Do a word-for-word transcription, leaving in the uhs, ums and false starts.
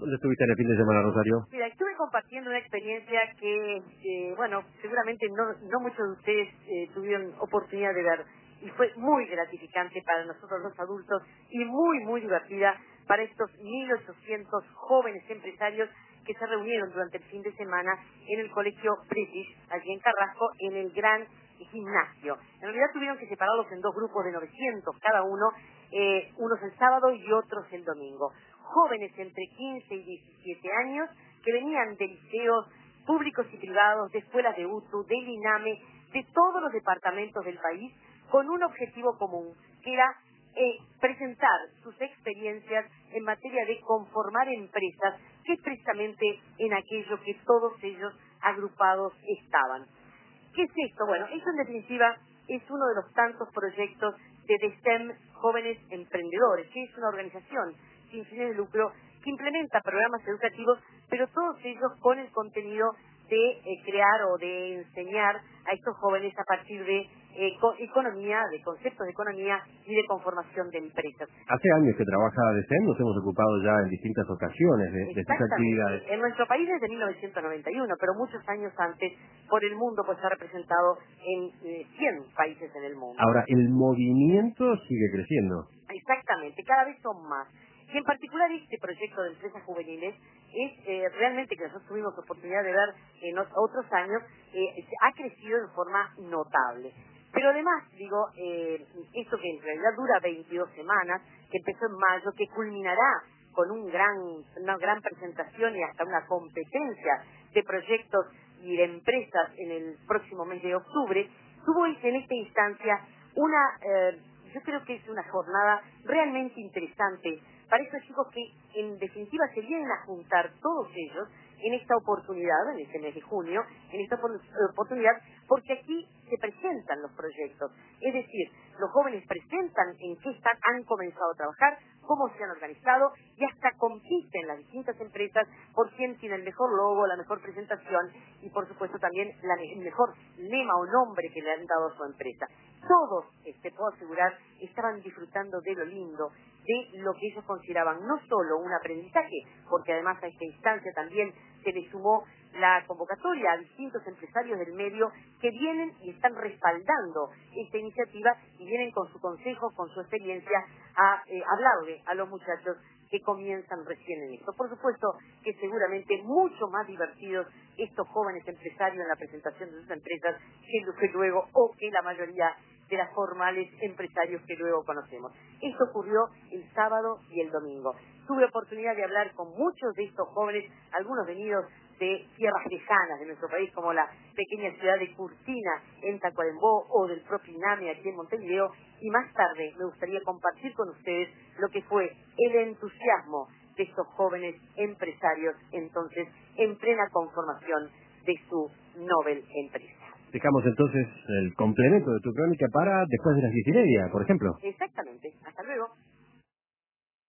¿Dónde estuviste en el fin de semana, Rosario? Mira, estuve compartiendo una experiencia que, eh, bueno, seguramente no, no muchos de ustedes eh, tuvieron oportunidad de ver. Y fue muy gratificante para nosotros los adultos y muy, muy divertida para estos mil ochocientos jóvenes empresarios que se reunieron durante el fin de semana en el Colegio British, allí en Carrasco, en el gran gimnasio. En realidad tuvieron que separarlos en dos grupos de novecientos cada uno, eh, unos el sábado y otros el domingo. Jóvenes entre quince y diecisiete años que venían de liceos públicos y privados, de escuelas de U T U, del INAME, de todos los departamentos del país, con un objetivo común, que era eh, presentar sus experiencias en materia de conformar empresas, que es precisamente en aquello que todos ellos agrupados estaban. ¿Qué es esto? Bueno, eso en definitiva es uno de los tantos proyectos de D E S E M Jóvenes Emprendedores, que es una organización sin fines de lucro que implementa programas educativos, pero todos ellos con el contenido de eh, crear o de enseñar a estos jóvenes a partir de eh, co economía, de conceptos de economía y de conformación de empresas. Hace años que trabaja D E S E M, nos hemos ocupado ya en distintas ocasiones de, de sus actividades. En nuestro país desde mil novecientos noventa y uno, pero muchos años antes por el mundo pues se ha representado en eh, cien países en el mundo. Ahora, el movimiento sigue creciendo. Exactamente, cada vez son más. Y en particular este proyecto de empresas juveniles es eh, realmente, que nosotros tuvimos oportunidad de ver en otros años, eh, ha crecido de forma notable. Pero además, digo, eh, esto que en realidad dura veintidós semanas, que empezó en mayo, que culminará con un gran, una gran presentación y hasta una competencia de proyectos y de empresas en el próximo mes de octubre, tuvo en esta instancia una, eh, yo creo que es una jornada realmente interesante para estos chicos que en definitiva se vienen a juntar todos ellos en esta oportunidad, en este mes de junio, en esta oportunidad, porque aquí se presentan los proyectos. Es decir, los jóvenes presentan en qué están, han comenzado a trabajar, cómo se han organizado y hasta compiten las distintas empresas por quién tiene el mejor logo, la mejor presentación y por supuesto también la, el mejor lema o nombre que le han dado a su empresa. Todos, eh, te puedo asegurar, estaban disfrutando de lo lindo, de lo que ellos consideraban no solo un aprendizaje, porque además a esta instancia también se le sumó la convocatoria a distintos empresarios del medio que vienen y están respaldando esta iniciativa y vienen con su consejo, con su experiencia a eh, hablarle a los muchachos que comienzan recién en esto. Por supuesto que seguramente mucho más divertidos estos jóvenes empresarios en la presentación de sus empresas que, que luego o que la mayoría de las formales empresarios que luego conocemos. Esto ocurrió el sábado y el domingo. Tuve oportunidad de hablar con muchos de estos jóvenes, algunos venidos de tierras lejanas de nuestro país, como la pequeña ciudad de Curtina, en Tacuarembó, o del propio INAME, aquí en Montevideo, y más tarde me gustaría compartir con ustedes lo que fue el entusiasmo de estos jóvenes empresarios, entonces, en plena conformación de su Nobel empresa. Dejamos entonces el complemento de tu crónica para después de las diez y media, por ejemplo. Exactamente.